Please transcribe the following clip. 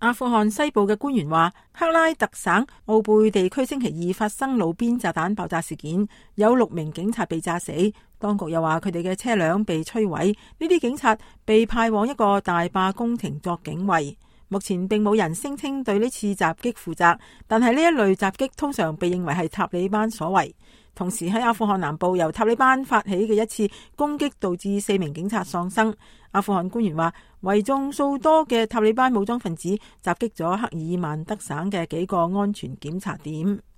阿富汗西部嘅官員話，克拉特省奧貝地區星期二發生路邊炸彈爆炸事件，有6名警察被炸死。當局又話佢哋嘅車輛被摧毀，呢啲警察被派往一個大壩工程作警衛。目前並冇人聲稱對呢次襲擊負責，但係呢一類襲擊通常被認為係塔利班所為。同時喺阿富汗南部由塔利班發起嘅一次攻擊導致4名警察喪生。阿富汗官員話，為眾數多嘅塔利班武裝分子襲擊咗克爾曼德省嘅幾個安全檢查點。